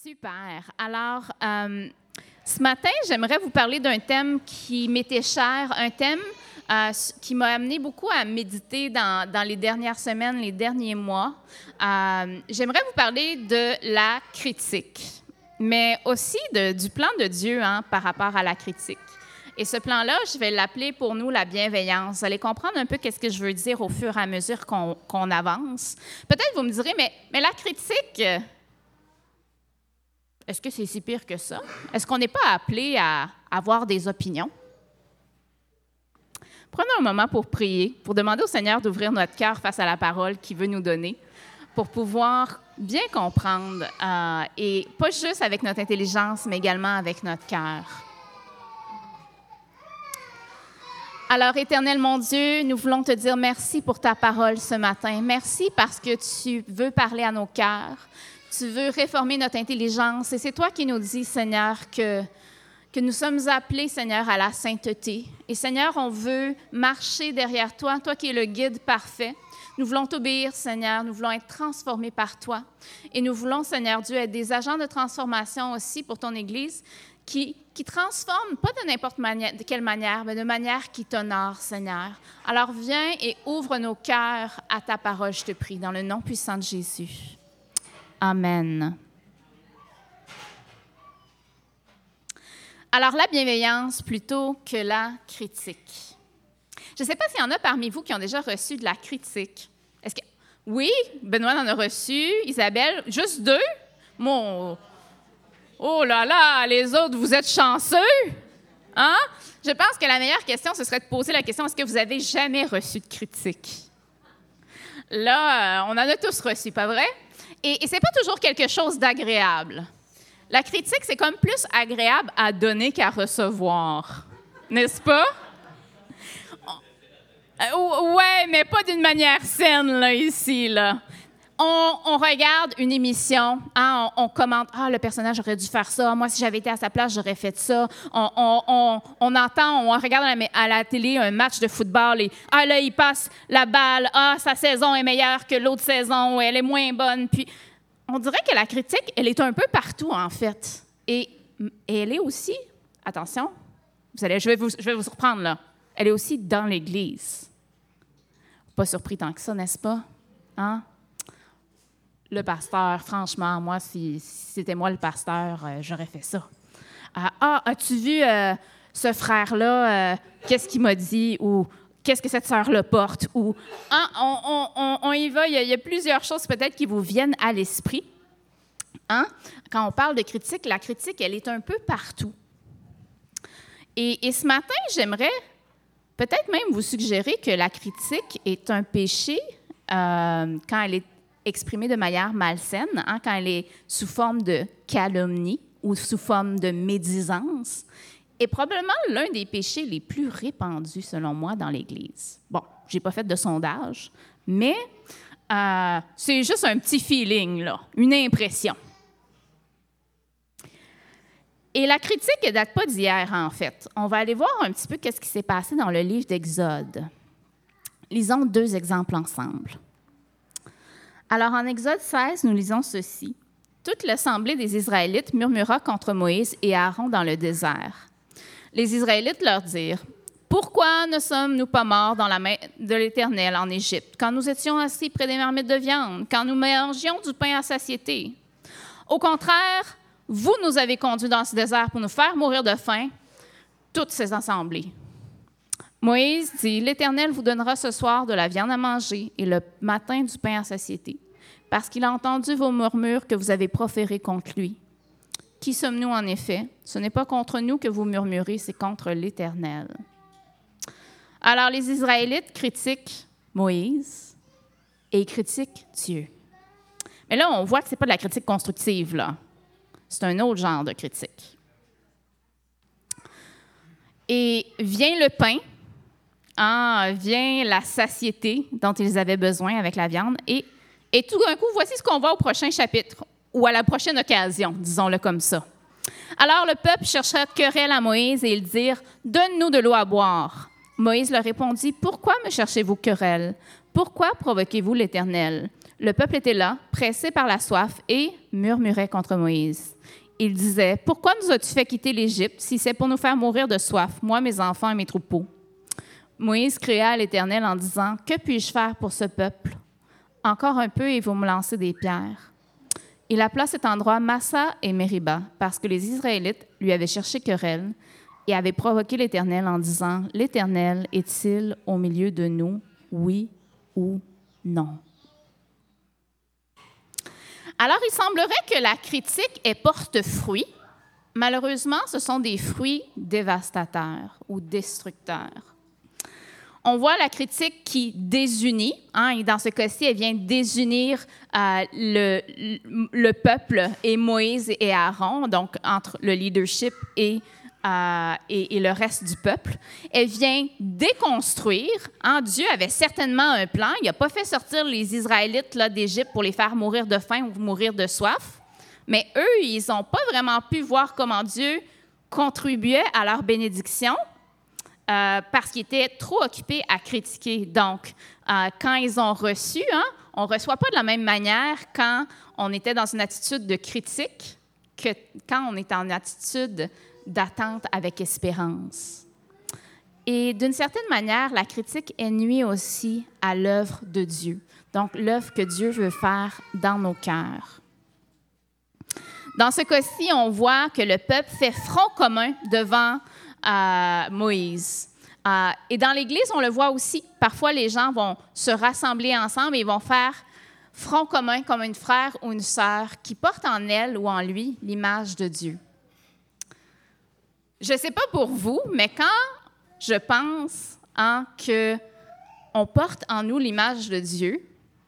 Super. Alors, ce matin, j'aimerais vous parler d'un thème qui m'était cher, un thème qui m'a amené beaucoup à méditer dans les dernières semaines, les derniers mois. J'aimerais vous parler de la critique, mais aussi du plan de Dieu par rapport à la critique. Et ce plan-là, je vais l'appeler pour nous la bienveillance. Vous allez comprendre un peu qu'est-ce que je veux dire au fur et à mesure qu'on avance. Peut-être vous me direz, mais la critique, est-ce que c'est si pire que ça? Est-ce qu'on n'est pas appelé à avoir des opinions? Prenons un moment pour prier, pour demander au Seigneur d'ouvrir notre cœur face à la parole qu'il veut nous donner, pour pouvoir bien comprendre, et pas juste avec notre intelligence, mais également avec notre cœur. Alors, Éternel, mon Dieu, nous voulons te dire merci pour ta parole ce matin. Merci parce que tu veux parler à nos cœurs. Tu veux réformer notre intelligence. Et c'est toi qui nous dis, Seigneur, que nous sommes appelés, Seigneur, à la sainteté. Et Seigneur, on veut marcher derrière toi, toi qui es le guide parfait. Nous voulons t'obéir, Seigneur. Nous voulons être transformés par toi. Et nous voulons, Seigneur Dieu, être des agents de transformation aussi pour ton Église qui transforme, pas de n'importe quelle manière, mais de manière qui t'honore, Seigneur. Alors viens et ouvre nos cœurs à ta parole, je te prie, dans le nom puissant de Jésus. Amen. Alors, la bienveillance plutôt que la critique. Je ne sais pas s'il y en a parmi vous qui ont déjà reçu de la critique. Est-ce que... Oui, Benoît en a reçu, Isabelle, juste 2? Oh là là, les autres, vous êtes chanceux? Hein? Je pense que la meilleure question, ce serait de poser la question, est-ce que vous avez jamais reçu de critique? Là, on en a tous reçu, pas vrai? Et c'est pas toujours quelque chose d'agréable. La critique, c'est comme plus agréable à donner qu'à recevoir, n'est-ce pas? Ouais, mais pas d'une manière saine, là, ici, là. On regarde une émission, on commente « Ah, le personnage aurait dû faire ça. Moi, si j'avais été à sa place, j'aurais fait ça. » On regarde à la télé un match de football et « Ah, là, il passe la balle. Ah, sa saison est meilleure que l'autre saison. Elle est moins bonne. » Puis, on dirait que la critique, elle est un peu partout, en fait. Et elle est aussi, attention, je vais vous surprendre, là. Elle est aussi dans l'Église. Pas surpris tant que ça, n'est-ce pas? Hein? Le pasteur, franchement, moi, si c'était moi le pasteur, j'aurais fait ça. As-tu vu ce frère-là, qu'est-ce qu'il m'a dit? Ou qu'est-ce que cette sœur-là porte? Ou on y va, il y a plusieurs choses peut-être qui vous viennent à l'esprit. Quand on parle de critique, la critique, elle est un peu partout. Et ce matin, j'aimerais peut-être même vous suggérer que la critique est un péché quand elle est exprimée de manière malsaine, quand elle est sous forme de calomnie ou sous forme de médisance, est probablement l'un des péchés les plus répandus, selon moi, dans l'Église. Bon, je n'ai pas fait de sondage, mais c'est juste un petit feeling, là, une impression. Et la critique ne date pas d'hier, en fait. On va aller voir un petit peu qu'est-ce qui s'est passé dans le livre d'Exode. Lisons 2 exemples ensemble. Alors, en Exode 16, nous lisons ceci. « Toute l'assemblée des Israélites murmura contre Moïse et Aaron dans le désert. Les Israélites leur dirent, « Pourquoi ne sommes-nous pas morts dans la main de l'Éternel en Égypte, quand nous étions assis près des marmites de viande, quand nous mangions du pain à satiété? Au contraire, vous nous avez conduits dans ce désert pour nous faire mourir de faim, toutes ces assemblées. » Moïse dit, « L'Éternel vous donnera ce soir de la viande à manger et le matin du pain à satiété, parce qu'il a entendu vos murmures que vous avez proférés contre lui. Qui sommes-nous en effet? Ce n'est pas contre nous que vous murmurez, c'est contre l'Éternel. » Alors, les Israélites critiquent Moïse et ils critiquent Dieu. Mais là, on voit que ce n'est pas de la critique constructive, là. C'est un autre genre de critique. Et vient le pain, vient la satiété dont ils avaient besoin avec la viande. Et tout d'un coup, voici ce qu'on voit au prochain chapitre, ou à la prochaine occasion, disons-le comme ça. Alors le peuple chercha querelle à Moïse et ils dirent « Donne-nous de l'eau à boire. » Moïse leur répondit « Pourquoi me cherchez-vous querelle? Pourquoi provoquez-vous l'Éternel? Le peuple était là, pressé par la soif, et murmurait contre Moïse. Il disait, « Pourquoi nous as-tu fait quitter l'Égypte si c'est pour nous faire mourir de soif, moi, mes enfants et mes troupeaux? » Moïse cria à l'Éternel en disant, « Que puis-je faire pour ce peuple? Encore un peu et vous me lancez des pierres. » Il appela cet endroit Massa et Mériba, parce que les Israélites lui avaient cherché querelle et avaient provoqué l'Éternel en disant, « L'Éternel est-il au milieu de nous, oui ou non? » Alors, il semblerait que la critique est porte-fruit. Malheureusement, ce sont des fruits dévastateurs ou destructeurs. On voit la critique qui désunit, et dans ce cas-ci, elle vient désunir le peuple et Moïse et Aaron, donc entre le leadership et le reste du peuple. Elle vient déconstruire. Dieu avait certainement un plan. Il n'a pas fait sortir les Israélites d'Égypte pour les faire mourir de faim ou mourir de soif. Mais eux, ils n'ont pas vraiment pu voir comment Dieu contribuait à leur bénédiction parce qu'ils étaient trop occupés à critiquer. Donc, quand ils ont reçu, on ne reçoit pas de la même manière quand on était dans une attitude de critique que quand on est en attitude d'attente avec espérance. Et d'une certaine manière, la critique est nuit aussi à l'œuvre de Dieu, donc l'œuvre que Dieu veut faire dans nos cœurs. Dans ce cas-ci, on voit que le peuple fait front commun devant Moïse. Et dans l'Église, on le voit aussi. Parfois, les gens vont se rassembler ensemble et vont faire front commun comme une frère ou une sœur qui porte en elle ou en lui l'image de Dieu. Je ne sais pas pour vous, mais quand je pense qu'on porte en nous l'image de Dieu,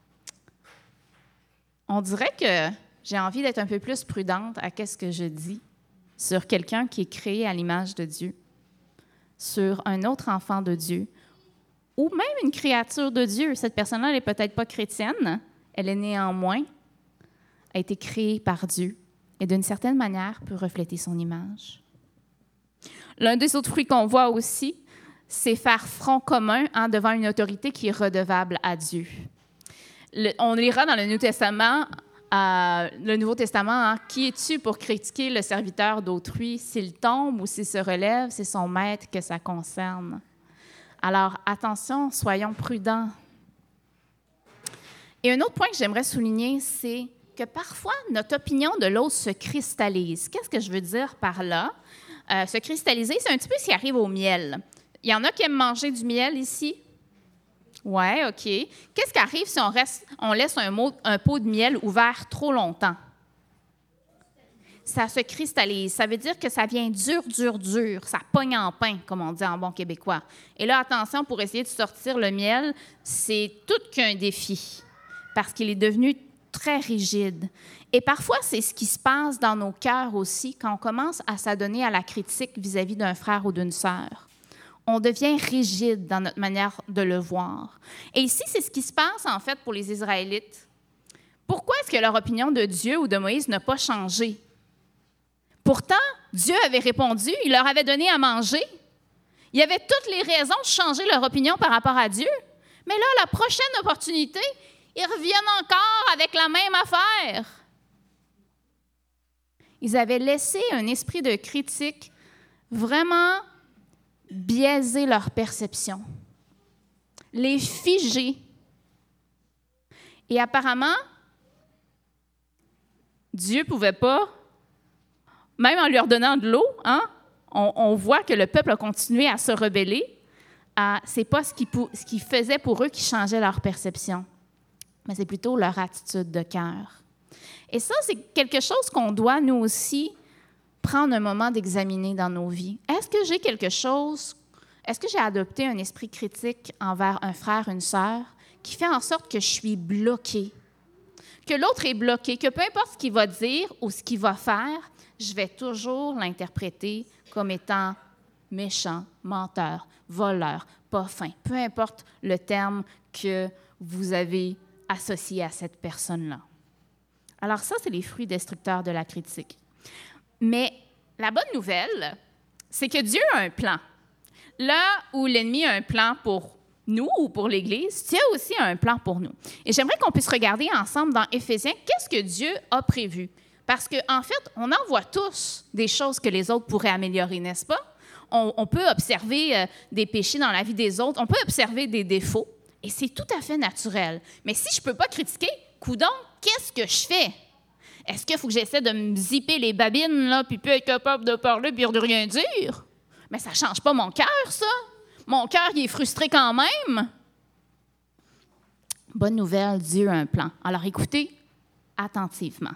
on dirait que j'ai envie d'être un peu plus prudente à ce que je dis sur quelqu'un qui est créé à l'image de Dieu, sur un autre enfant de Dieu, ou même une créature de Dieu. Cette personne-là, elle n'est peut-être pas chrétienne, elle est néanmoins, a été créée par Dieu et d'une certaine manière peut refléter son image. L'un des autres fruits qu'on voit aussi, c'est faire front commun devant une autorité qui est redevable à Dieu. On lira dans le Nouveau Testament, qui es-tu pour critiquer le serviteur d'autrui? S'il tombe ou s'il se relève, c'est son maître que ça concerne. Alors, attention, soyons prudents. Et un autre point que j'aimerais souligner, c'est que parfois, notre opinion de l'autre se cristallise. Qu'est-ce que je veux dire par là? Se cristalliser, c'est un petit peu ce qui arrive au miel. Il y en a qui aiment manger du miel ici? Oui, OK. Qu'est-ce qui arrive si on laisse un pot de miel ouvert trop longtemps? Ça se cristallise. Ça veut dire que ça vient dur. Ça pogne en pain, comme on dit en bon québécois. Et là, attention, pour essayer de sortir le miel, c'est tout qu'un défi parce qu'il est devenu très rigide. Et parfois, c'est ce qui se passe dans nos cœurs aussi quand on commence à s'adonner à la critique vis-à-vis d'un frère ou d'une sœur. On devient rigide dans notre manière de le voir. Et ici, c'est ce qui se passe, en fait, pour les Israélites. Pourquoi est-ce que leur opinion de Dieu ou de Moïse n'a pas changé? Pourtant, Dieu avait répondu, il leur avait donné à manger. Il y avait toutes les raisons de changer leur opinion par rapport à Dieu. Mais là, la prochaine opportunité, ils reviennent encore avec la même affaire. Ils avaient laissé un esprit de critique vraiment biaiser leur perception, les figer. Et apparemment, Dieu ne pouvait pas, même en leur donnant de l'eau, on voit que le peuple a continué à se rebeller. Ce n'est pas ce qu'il faisait pour eux qui changeait leur perception, mais c'est plutôt leur attitude de cœur. Et ça, c'est quelque chose qu'on doit, nous aussi, prendre un moment d'examiner dans nos vies. Est-ce que j'ai adopté un esprit critique envers un frère, une sœur, qui fait en sorte que je suis bloquée, que l'autre est bloqué, que peu importe ce qu'il va dire ou ce qu'il va faire, je vais toujours l'interpréter comme étant méchant, menteur, voleur, pas fin, peu importe le terme que vous avez associé à cette personne-là. Alors ça, c'est les fruits destructeurs de la critique. Mais la bonne nouvelle, c'est que Dieu a un plan. Là où l'ennemi a un plan pour nous ou pour l'Église, Dieu a aussi un plan pour nous. Et j'aimerais qu'on puisse regarder ensemble dans Éphésiens, qu'est-ce que Dieu a prévu? Parce qu'en fait, on en voit tous des choses que les autres pourraient améliorer, n'est-ce pas? On peut observer des péchés dans la vie des autres, on peut observer des défauts, et c'est tout à fait naturel. Mais si je ne peux pas critiquer, coudonc, qu'est-ce que je fais? Est-ce qu'il faut que j'essaie de me zipper les babines, là, puis être capable de parler, puis de rien dire? Mais ça ne change pas mon cœur, ça. Mon cœur, il est frustré quand même. Bonne nouvelle, Dieu a un plan. Alors écoutez attentivement.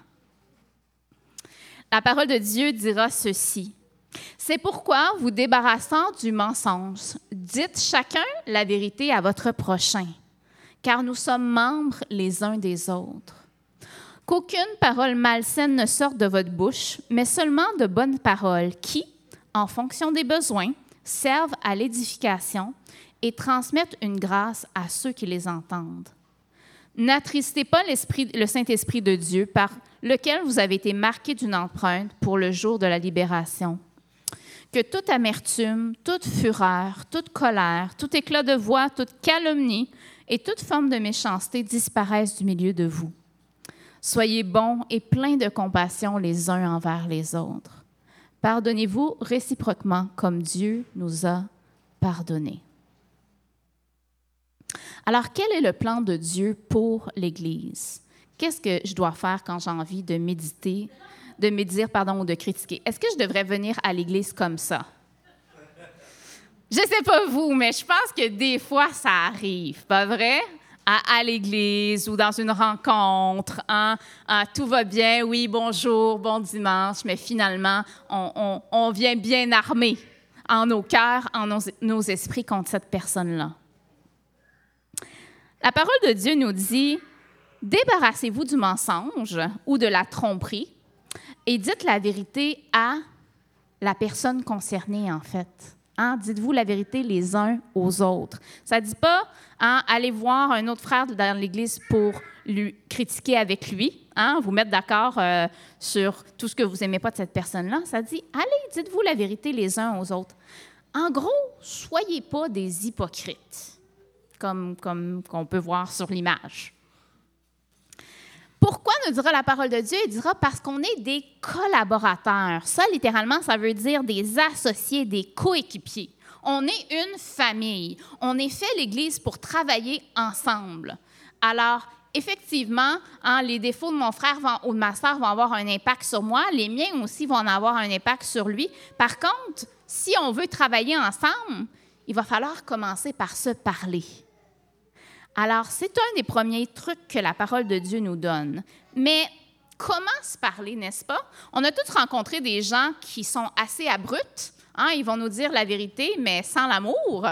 La parole de Dieu dira ceci. C'est pourquoi, vous débarrassant du mensonge, dites chacun la vérité à votre prochain, car nous sommes membres les uns des autres. Qu'aucune parole malsaine ne sorte de votre bouche, mais seulement de bonnes paroles qui, en fonction des besoins, servent à l'édification et transmettent une grâce à ceux qui les entendent. N'attristez pas le Saint-Esprit de Dieu par lequel vous avez été marqués d'une empreinte pour le jour de la libération. Que toute amertume, toute fureur, toute colère, tout éclat de voix, toute calomnie et toute forme de méchanceté disparaissent du milieu de vous. Soyez bons et pleins de compassion les uns envers les autres. Pardonnez-vous réciproquement comme Dieu nous a pardonnés. Alors, quel est le plan de Dieu pour l'Église? Qu'est-ce que je dois faire quand j'ai envie de méditer, ou de critiquer? Est-ce que je devrais venir à l'Église comme ça? Je ne sais pas vous, mais je pense que des fois, ça arrive, pas vrai? À l'Église ou dans une rencontre, tout va bien, oui, bonjour, bon dimanche, mais finalement, on vient bien armé en nos cœurs, en nos esprits contre cette personne-là. La parole de Dieu nous dit, débarrassez-vous du mensonge ou de la tromperie et dites la vérité à la personne concernée, en fait. Dites-vous la vérité les uns aux autres. Ça ne dit pas, allez voir un autre frère dans l'Église pour lui critiquer avec lui, vous mettre d'accord sur tout ce que vous n'aimez pas de cette personne-là. Ça dit, allez, dites-vous la vérité les uns aux autres. En gros, soyez pas des hypocrites. Comme qu'on peut voir sur l'image. Pourquoi nous dira la parole de Dieu? Il dira parce qu'on est des collaborateurs. Ça, littéralement, ça veut dire des associés, des coéquipiers. On est une famille. On est fait l'Église pour travailler ensemble. Alors, effectivement, les défauts de mon frère ou de ma sœur vont avoir un impact sur moi. Les miens aussi vont en avoir un impact sur lui. Par contre, si on veut travailler ensemble, il va falloir commencer par se parler. Alors, c'est un des premiers trucs que la parole de Dieu nous donne. Mais comment se parler, n'est-ce pas? On a tous rencontré des gens qui sont assez abrupts. Ils vont nous dire la vérité, mais sans l'amour.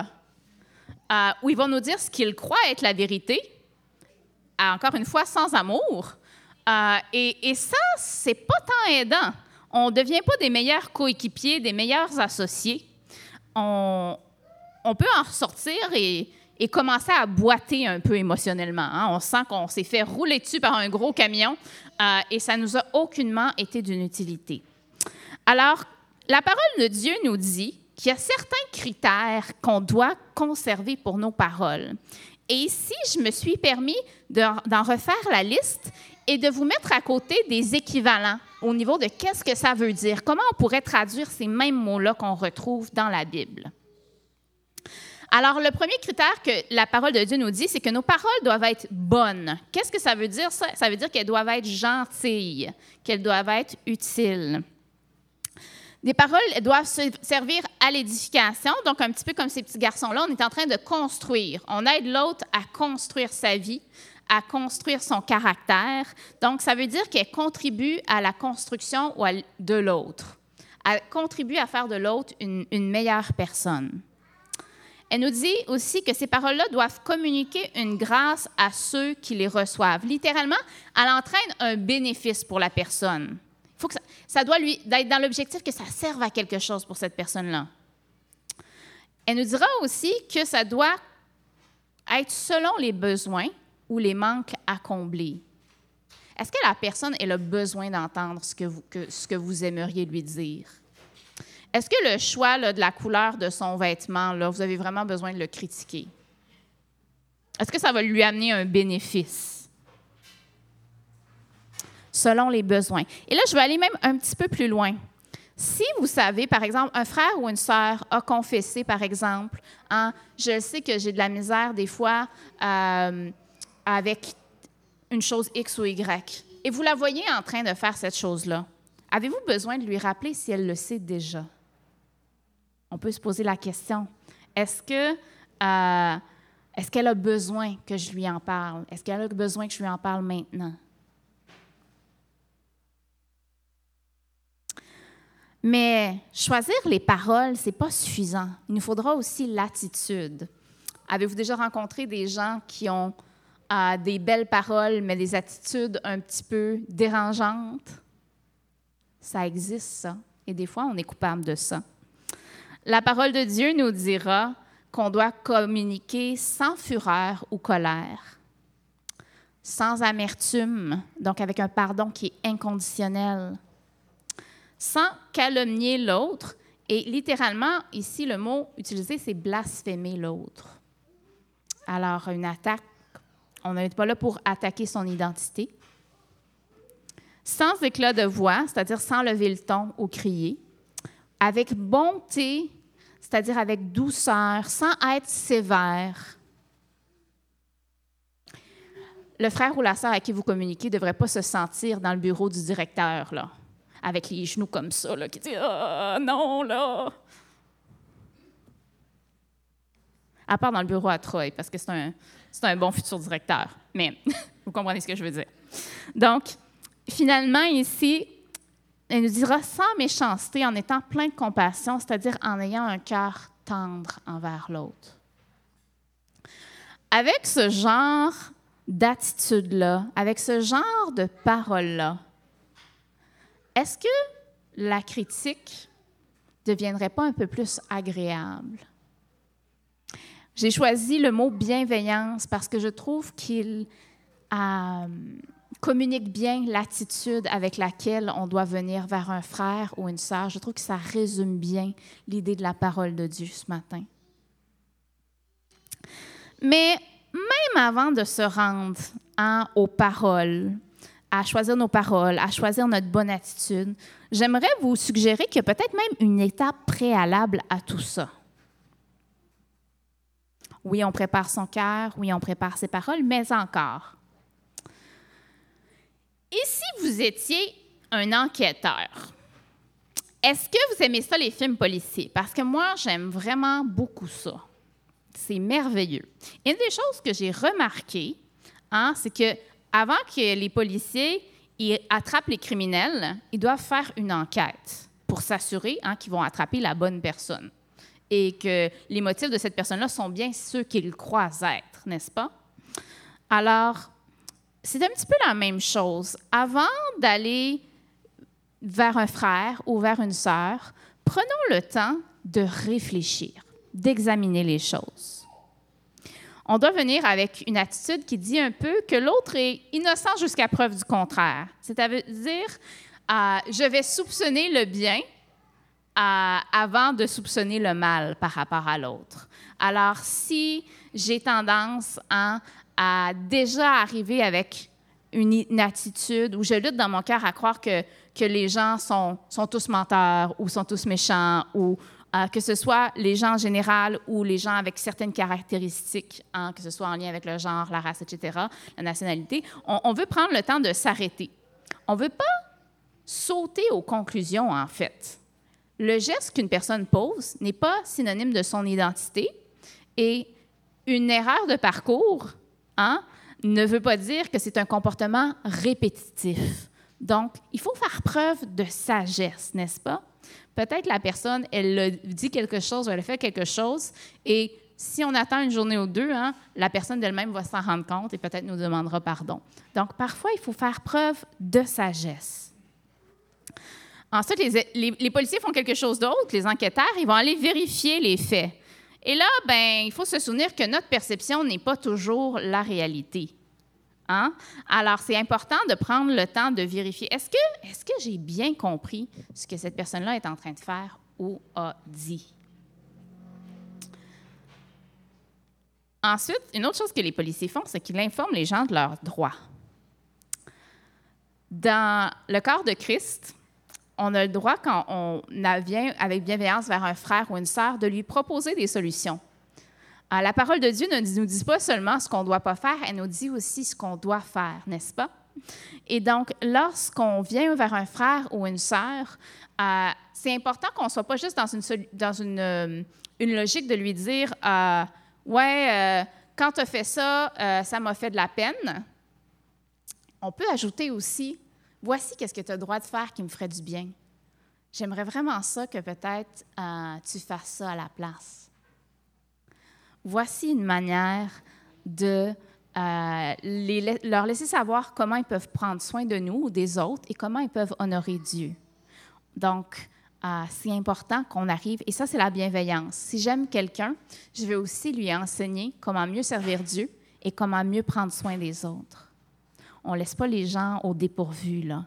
Ou ils vont nous dire ce qu'ils croient être la vérité, encore une fois, sans amour. Et ça, c'est pas tant aidant. On ne devient pas des meilleurs coéquipiers, des meilleurs associés. On peut en ressortir et commencer à boiter un peu émotionnellement. On sent qu'on s'est fait rouler dessus par un gros camion et ça nous a aucunement été d'une utilité. Alors, la parole de Dieu nous dit qu'il y a certains critères qu'on doit conserver pour nos paroles. Et ici, je me suis permis d'en refaire la liste et de vous mettre à côté des équivalents au niveau de qu'est-ce que ça veut dire, comment on pourrait traduire ces mêmes mots-là qu'on retrouve dans la Bible. Alors, le premier critère que la parole de Dieu nous dit, c'est que nos paroles doivent être bonnes. Qu'est-ce que ça veut dire, ça? Ça veut dire qu'elles doivent être gentilles, qu'elles doivent être utiles. Des paroles doivent servir à l'édification. Donc, un petit peu comme ces petits garçons-là, on est en train de construire. On aide l'autre à construire sa vie, à construire son caractère. Donc, ça veut dire qu'elle contribue à la construction de l'autre. Elle contribue à faire de l'autre une meilleure personne. Elle nous dit aussi que ces paroles-là doivent communiquer une grâce à ceux qui les reçoivent. Littéralement, elle entraîne un bénéfice pour la personne. Il faut que ça doit être dans l'objectif que ça serve à quelque chose pour cette personne-là. Elle nous dira aussi que ça doit être selon les besoins ou les manques à combler. Est-ce que la personne elle a besoin d'entendre ce que vous aimeriez lui dire? Est-ce que le choix de la couleur de son vêtement, vous avez vraiment besoin de le critiquer? Est-ce que ça va lui amener un bénéfice? Selon les besoins. Et là, je vais aller même un petit peu plus loin. Si vous savez, par exemple, un frère ou une sœur a confessé, par exemple, je sais que j'ai de la misère des fois avec une chose X ou Y, et vous la voyez en train de faire cette chose-là, avez-vous besoin de lui rappeler si elle le sait déjà? On peut se poser la question. Est-ce qu'elle a besoin que je lui en parle? Est-ce qu'elle a besoin que je lui en parle maintenant? Mais choisir les paroles, ce n'est pas suffisant. Il nous faudra aussi l'attitude. Avez-vous déjà rencontré des gens qui ont des belles paroles, mais des attitudes un petit peu dérangeantes? Ça existe, ça. Et des fois, on est coupable de ça. La parole de Dieu nous dira qu'on doit communiquer sans fureur ou colère, sans amertume, donc avec un pardon qui est inconditionnel, sans calomnier l'autre. Et littéralement, ici, le mot utilisé, c'est blasphémer l'autre. Alors, une attaque, on n'est pas là pour attaquer son identité. Sans éclat de voix, c'est-à-dire sans lever le ton ou crier. Avec bonté, c'est-à-dire avec douceur, sans être sévère. Le frère ou la sœur à qui vous communiquez ne devrait pas se sentir dans le bureau du directeur, là, avec les genoux comme ça, là, qui dit « Ah, non, là! » À part dans le bureau à Troy, parce que c'est un bon futur directeur. Mais vous comprenez ce que je veux dire. Donc, finalement, ici, elle nous dira sans méchanceté, en étant plein de compassion, c'est-à-dire en ayant un cœur tendre envers l'autre. Avec ce genre d'attitude-là, avec ce genre de paroles-là, est-ce que la critique ne deviendrait pas un peu plus agréable? J'ai choisi le mot bienveillance parce que je trouve qu'il communique bien l'attitude avec laquelle on doit venir vers un frère ou une sœur. Je trouve que ça résume bien l'idée de la parole de Dieu ce matin. Mais même avant de se rendre aux paroles, à choisir nos paroles, à choisir notre bonne attitude, j'aimerais vous suggérer qu'il y a peut-être même une étape préalable à tout ça. Oui, on prépare son cœur, oui, on prépare ses paroles, mais encore. Et si vous étiez un enquêteur, est-ce que vous aimez ça, les films policiers? Parce que moi, j'aime vraiment beaucoup ça. C'est merveilleux. Une des choses que j'ai remarquées, c'est qu'avant que les policiers ils attrapent les criminels, ils doivent faire une enquête pour s'assurer qu'ils vont attraper la bonne personne et que les motifs de cette personne-là sont bien ceux qu'ils croient être, n'est-ce pas? Alors, c'est un petit peu la même chose. Avant d'aller vers un frère ou vers une sœur, prenons le temps de réfléchir, d'examiner les choses. On doit venir avec une attitude qui dit un peu que l'autre est innocent jusqu'à preuve du contraire. C'est-à-dire, je vais soupçonner le bien avant de soupçonner le mal par rapport à l'autre. Alors, si j'ai tendance à déjà arriver avec une attitude où je lutte dans mon cœur à croire que les gens sont tous menteurs ou sont tous méchants ou que ce soit les gens en général ou les gens avec certaines caractéristiques, que ce soit en lien avec le genre, la race, etc., la nationalité, on veut prendre le temps de s'arrêter. On ne veut pas sauter aux conclusions, en fait. Le geste qu'une personne pose n'est pas synonyme de son identité et une erreur de parcours, ne veut pas dire que c'est un comportement répétitif. Donc, il faut faire preuve de sagesse, n'est-ce pas? Peut-être la personne, elle dit quelque chose, elle a fait quelque chose, et si on attend une journée ou deux, la personne d'elle-même va s'en rendre compte et peut-être nous demandera pardon. Donc, parfois, il faut faire preuve de sagesse. Ensuite, les policiers font quelque chose d'autre, les enquêteurs, ils vont aller vérifier les faits. Et là, il faut se souvenir que notre perception n'est pas toujours la réalité. Alors, c'est important de prendre le temps de vérifier. Est-ce que j'ai bien compris ce que cette personne-là est en train de faire ou a dit? Ensuite, une autre chose que les policiers font, c'est qu'ils informent les gens de leurs droits. Dans le corps de Christ, on a le droit, quand on vient avec bienveillance vers un frère ou une sœur, de lui proposer des solutions. La parole de Dieu ne nous dit pas seulement ce qu'on ne doit pas faire, elle nous dit aussi ce qu'on doit faire, n'est-ce pas? Et donc, lorsqu'on vient vers un frère ou une sœur, c'est important qu'on ne soit pas juste dans une logique de lui dire ouais, quand tu as fait ça, ça m'a fait de la peine. On peut ajouter aussi, voici qu'est-ce que tu as le droit de faire qui me ferait du bien. J'aimerais vraiment ça que peut-être tu fasses ça à la place. Voici une manière de leur laisser savoir comment ils peuvent prendre soin de nous ou des autres et comment ils peuvent honorer Dieu. Donc, c'est important qu'on arrive, et ça, c'est la bienveillance. Si j'aime quelqu'un, je vais aussi lui enseigner comment mieux servir Dieu et comment mieux prendre soin des autres. On ne laisse pas les gens au dépourvu, là.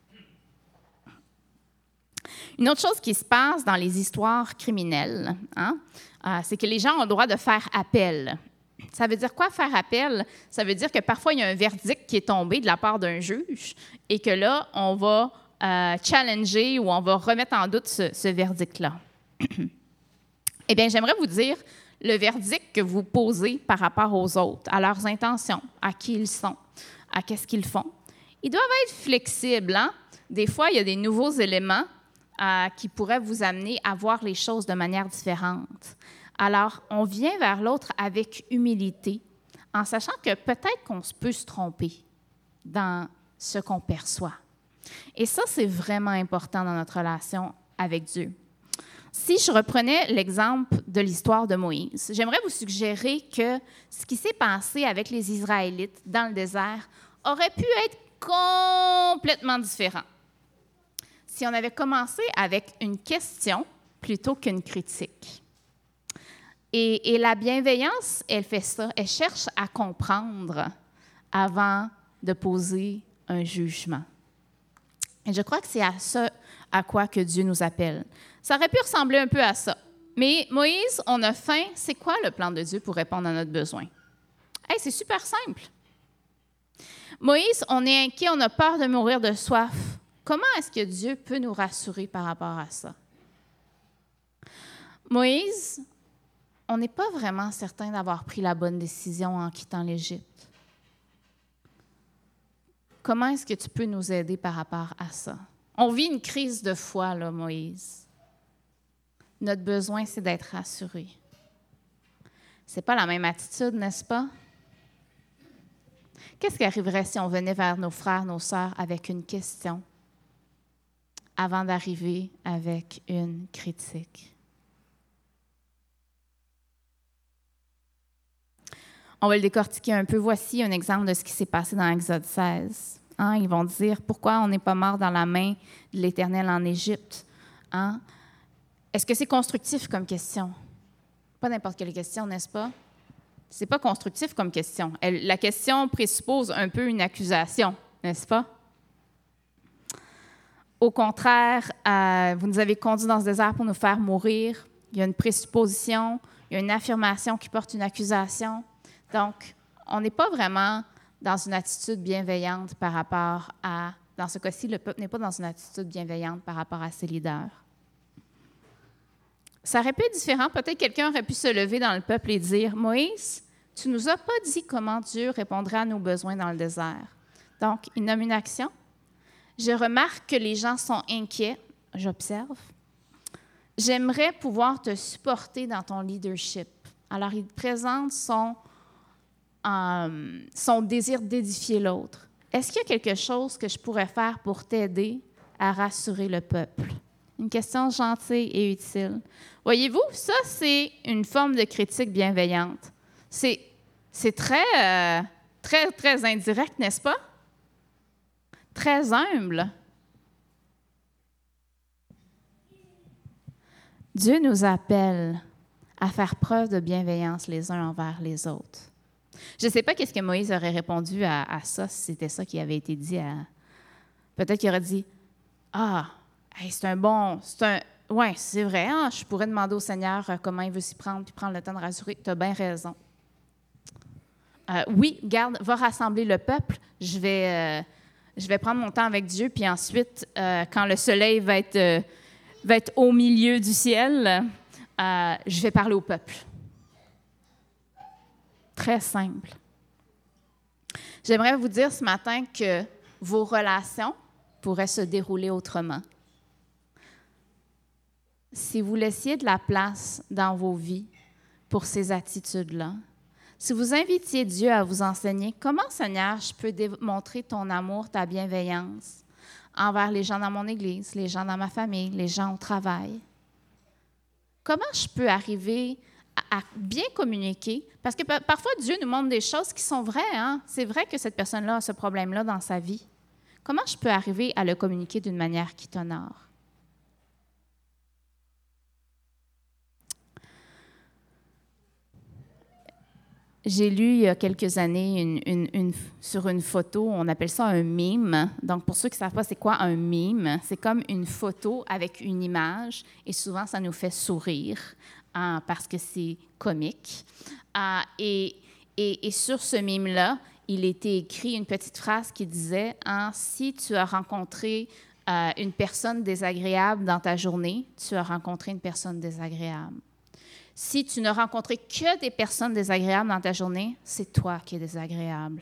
Une autre chose qui se passe dans les histoires criminelles, c'est que les gens ont le droit de faire appel. Ça veut dire quoi, faire appel? Ça veut dire que parfois, il y a un verdict qui est tombé de la part d'un juge et que là, on va challenger ou on va remettre en doute ce verdict-là. Eh bien, j'aimerais vous dire le verdict que vous posez par rapport aux autres, à leurs intentions, à qui ils sont, à qu'est-ce qu'ils font. Ils doivent être flexibles. Des fois, il y a des nouveaux éléments qui pourraient vous amener à voir les choses de manière différente. Alors, on vient vers l'autre avec humilité, en sachant que peut-être qu'on peut se tromper dans ce qu'on perçoit. Et ça, c'est vraiment important dans notre relation avec Dieu. Si je reprenais l'exemple de l'histoire de Moïse, j'aimerais vous suggérer que ce qui s'est passé avec les Israélites dans le désert aurait pu être complètement différent si on avait commencé avec une question plutôt qu'une critique. Et la bienveillance, elle fait ça. Elle cherche à comprendre avant de poser un jugement. Et je crois que c'est à ça à quoi que Dieu nous appelle. Ça aurait pu ressembler un peu à ça. Mais Moïse, on a faim. C'est quoi le plan de Dieu pour répondre à notre besoin? Hey, c'est super simple. Moïse, on est inquiet, on a peur de mourir de soif. Comment est-ce que Dieu peut nous rassurer par rapport à ça? Moïse, on n'est pas vraiment certain d'avoir pris la bonne décision en quittant l'Égypte. Comment est-ce que tu peux nous aider par rapport à ça? On vit une crise de foi, là, Moïse. Notre besoin, c'est d'être rassuré. C'est pas la même attitude, n'est-ce pas? Qu'est-ce qui arriverait si on venait vers nos frères, nos sœurs avec une question avant d'arriver avec une critique? On va le décortiquer un peu. Voici un exemple de ce qui s'est passé dans Exode 16. Ils vont dire, pourquoi on n'est pas mort dans la main de l'Éternel en Égypte? Est-ce que c'est constructif comme question? Pas n'importe quelle question, n'est-ce pas? C'est pas constructif comme question. La question présuppose un peu une accusation, n'est-ce pas? Au contraire, vous nous avez conduits dans ce désert pour nous faire mourir. Il y a une présupposition, il y a une affirmation qui porte une accusation. Donc, on n'est pas vraiment dans une attitude bienveillante par rapport à... Dans ce cas-ci, le peuple n'est pas dans une attitude bienveillante par rapport à ses leaders. Ça aurait pu être différent. Peut-être quelqu'un aurait pu se lever dans le peuple et dire « Moïse, tu ne nous as pas dit comment Dieu répondrait à nos besoins dans le désert. » Donc, il nomme une action. Je remarque que les gens sont inquiets. J'observe. J'aimerais pouvoir te supporter dans ton leadership. Alors, il présente son désir d'édifier l'autre. Est-ce qu'il y a quelque chose que je pourrais faire pour t'aider à rassurer le peuple? Une question gentille et utile. Voyez-vous, ça, c'est une forme de critique bienveillante. C'est très, très, très indirect, n'est-ce pas? Très humble. Dieu nous appelle à faire preuve de bienveillance les uns envers les autres. Je ne sais pas qu'est-ce que Moïse aurait répondu à ça, si c'était ça qui avait été dit. Peut-être qu'il aurait dit « Ah, hey, oui, c'est vrai, je pourrais demander au Seigneur comment il veut s'y prendre, puis prendre le temps de rassurer. Tu as bien raison. » oui, garde, va rassembler le peuple. Je vais prendre mon temps avec Dieu, puis ensuite, quand le soleil va être au milieu du ciel, je vais parler au peuple. Très simple. J'aimerais vous dire ce matin que vos relations pourraient se dérouler autrement. Si vous laissiez de la place dans vos vies pour ces attitudes-là, si vous invitiez Dieu à vous enseigner comment, Seigneur, je peux démontrer ton amour, ta bienveillance envers les gens dans mon Église, les gens dans ma famille, les gens au travail. Comment je peux arriver à bien communiquer? Parce que parfois, Dieu nous montre des choses qui sont vraies. Hein? C'est vrai que cette personne-là a ce problème-là dans sa vie. Comment je peux arriver à le communiquer d'une manière qui t'honore? J'ai lu il y a quelques années sur une photo, on appelle ça un meme. Donc, pour ceux qui ne savent pas c'est quoi un meme, c'est comme une photo avec une image et souvent, ça nous fait sourire parce que c'est comique. Et sur ce meme-là, il était écrit une petite phrase qui disait « Si tu as rencontré une personne désagréable dans ta journée, tu as rencontré une personne désagréable. » Si tu n'as rencontré que des personnes désagréables dans ta journée, c'est toi qui es désagréable.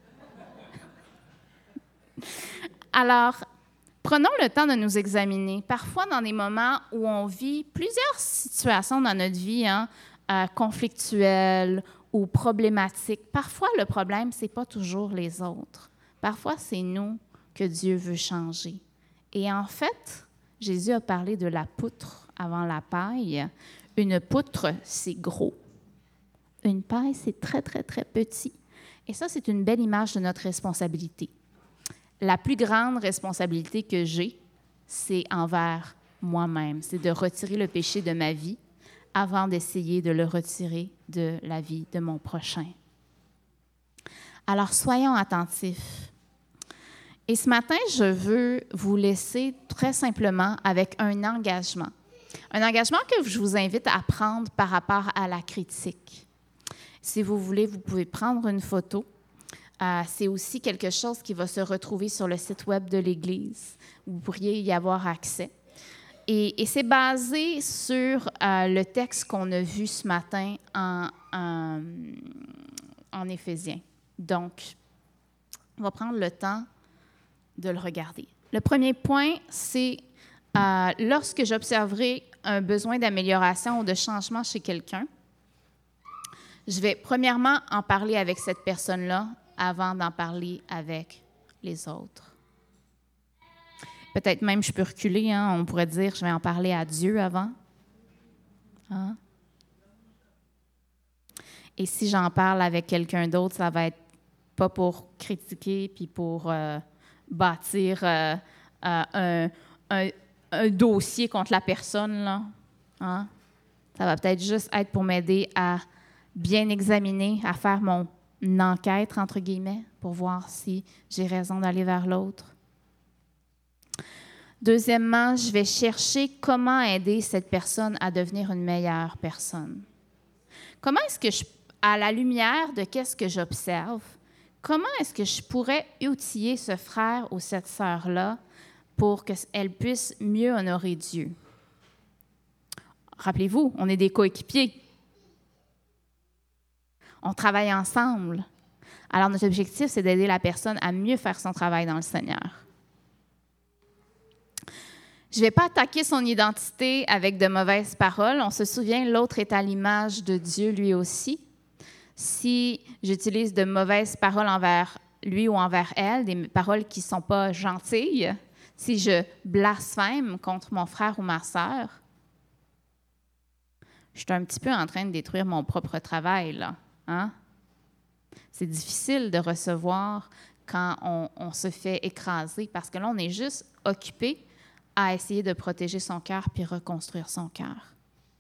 Alors, prenons le temps de nous examiner. Parfois, dans des moments où on vit plusieurs situations dans notre vie, conflictuelles ou problématiques, parfois le problème, ce n'est pas toujours les autres. Parfois, c'est nous que Dieu veut changer. Et en fait, Jésus a parlé de la poutre avant la paille. Une poutre, c'est gros. Une paille, c'est très, très, très petit. Et ça, c'est une belle image de notre responsabilité. La plus grande responsabilité que j'ai, c'est envers moi-même. C'est de retirer le péché de ma vie avant d'essayer de le retirer de la vie de mon prochain. Alors, soyons attentifs. Et ce matin, je veux vous laisser très simplement avec un engagement. Un engagement que je vous invite à prendre par rapport à la critique. Si vous voulez, vous pouvez prendre une photo. C'est aussi quelque chose qui va se retrouver sur le site web de l'Église. Vous pourriez y avoir accès. Et c'est basé sur le texte qu'on a vu ce matin en Éphésiens. Donc, on va prendre le temps de le regarder. Le premier point, c'est lorsque j'observerai un besoin d'amélioration ou de changement chez quelqu'un, je vais premièrement en parler avec cette personne-là avant d'en parler avec les autres. Peut-être même je peux reculer, on pourrait dire je vais en parler à Dieu avant. Et si j'en parle avec quelqu'un d'autre, ça va être pas pour critiquer puis pour bâtir un dossier contre la personne, là. Ça va peut-être juste être pour m'aider à bien examiner, à faire mon enquête, entre guillemets, pour voir si j'ai raison d'aller vers l'autre. Deuxièmement, je vais chercher comment aider cette personne à devenir une meilleure personne. Comment est-ce que à la lumière de qu'est-ce que j'observe, comment est-ce que je pourrais outiller ce frère ou cette sœur-là pour qu'elle puisse mieux honorer Dieu? Rappelez-vous, on est des coéquipiers. On travaille ensemble. Alors, notre objectif, c'est d'aider la personne à mieux faire son travail dans le Seigneur. Je ne vais pas attaquer son identité avec de mauvaises paroles. On se souvient, l'autre est à l'image de Dieu lui aussi. Si j'utilise de mauvaises paroles envers lui ou envers elle, des paroles qui ne sont pas gentilles, si je blasphème contre mon frère ou ma sœur, je suis un petit peu en train de détruire mon propre travail, là. C'est difficile de recevoir quand on se fait écraser parce que là, on est juste occupé à essayer de protéger son cœur puis reconstruire son cœur.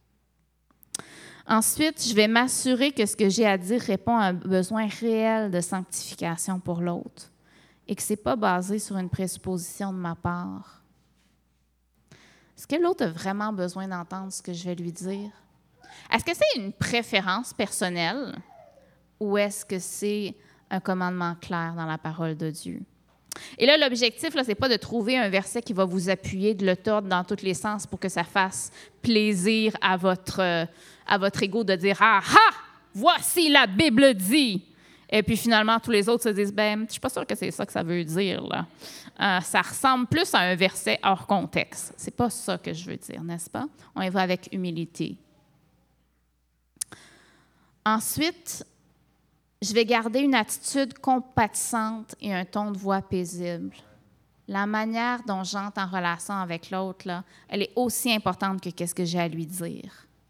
Ensuite, je vais m'assurer que ce que j'ai à dire répond à un besoin réel de sanctification pour l'autre et que ce n'est pas basé sur une présupposition de ma part. Est-ce que l'autre a vraiment besoin d'entendre ce que je vais lui dire? Est-ce que c'est une préférence personnelle ou est-ce que c'est un commandement clair dans la parole de Dieu? Et là, l'objectif, là, c'est pas de trouver un verset qui va vous appuyer, de le tordre dans tous les sens pour que ça fasse plaisir à votre ego de dire « Ah ah! Voici la Bible dit! » Et puis finalement, tous les autres se disent « Ben, je suis pas sûre que c'est ça que ça veut dire, là. Ça ressemble plus à un verset hors contexte. C'est pas ça que je veux dire, n'est-ce pas? » On y va avec humilité. Ensuite, je vais garder une attitude compatissante et un ton de voix paisible. La manière dont j'entre en relation avec l'autre, là, elle est aussi importante que qu'est-ce que j'ai à lui dire.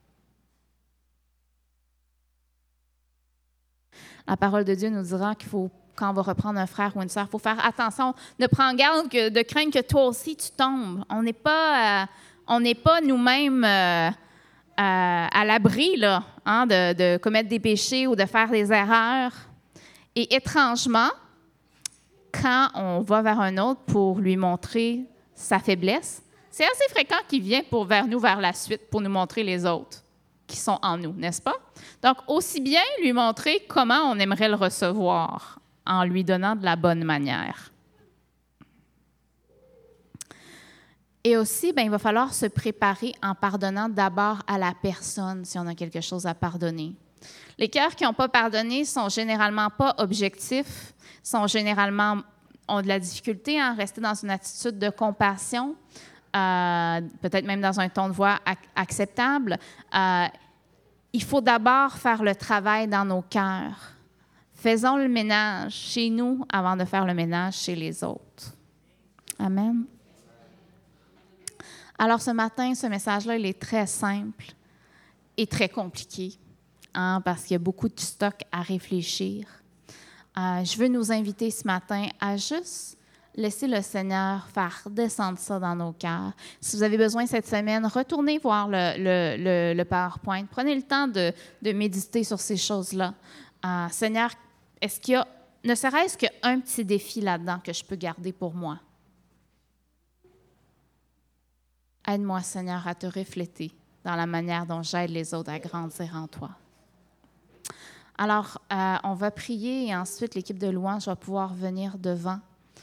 La parole de Dieu nous dira qu'il faut, quand on va reprendre un frère ou une sœur, il faut faire attention, de prendre garde, de craindre que toi aussi tu tombes. On n'est pas nous-mêmes à l'abri là, hein, de commettre des péchés ou de faire des erreurs. Et étrangement, quand on va vers un autre pour lui montrer sa faiblesse, c'est assez fréquent qu'il vienne vers nous vers la suite pour nous montrer les autres qui sont en nous, n'est-ce pas? Donc, aussi bien lui montrer comment on aimerait le recevoir en lui donnant de la bonne manière. Et aussi, il va falloir se préparer en pardonnant d'abord à la personne si on a quelque chose à pardonner. Les cœurs qui n'ont pas pardonné sont généralement pas objectifs, ont de la difficulté à rester dans une attitude de compassion, peut-être même dans un ton de voix acceptable. Il faut d'abord faire le travail dans nos cœurs. Faisons le ménage chez nous avant de faire le ménage chez les autres. Amen. Alors ce matin, ce message-là, il est très simple et très compliqué, hein, parce qu'il y a beaucoup de stock à réfléchir. Je veux nous inviter ce matin à juste laisser le Seigneur faire descendre ça dans nos cœurs. Si vous avez besoin cette semaine, retournez voir le PowerPoint. Prenez le temps de méditer sur ces choses-là. Seigneur, est-ce qu'il y a ne serait-ce qu'un petit défi là-dedans que je peux garder pour moi? Aide-moi, Seigneur, à te refléter dans la manière dont j'aide les autres à grandir en toi. Alors, on va prier et ensuite, l'équipe de louange va pouvoir venir devant.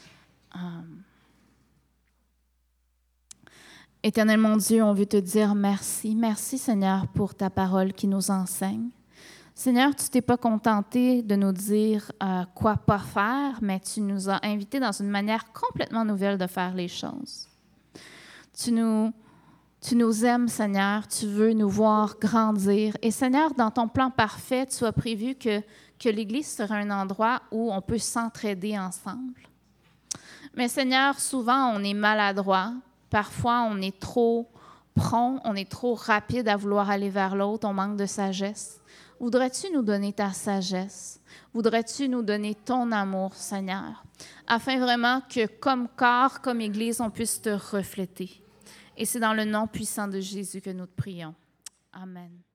Éternel mon Dieu, on veut te dire merci. Merci, Seigneur, pour ta parole qui nous enseigne. Seigneur, tu t'es pas contenté de nous dire quoi pas faire, mais tu nous as invités dans une manière complètement nouvelle de faire les choses. Tu nous aimes, Seigneur, tu veux nous voir grandir. Et Seigneur, dans ton plan parfait, tu as prévu que l'Église sera un endroit où on peut s'entraider ensemble. Mais Seigneur, souvent, on est maladroit. Parfois, on est trop prompt, on est trop rapide à vouloir aller vers l'autre, on manque de sagesse. Voudrais-tu nous donner ta sagesse? Voudrais-tu nous donner ton amour, Seigneur, afin vraiment que, comme corps, comme Église, on puisse te refléter. Et c'est dans le nom puissant de Jésus que nous te prions. Amen.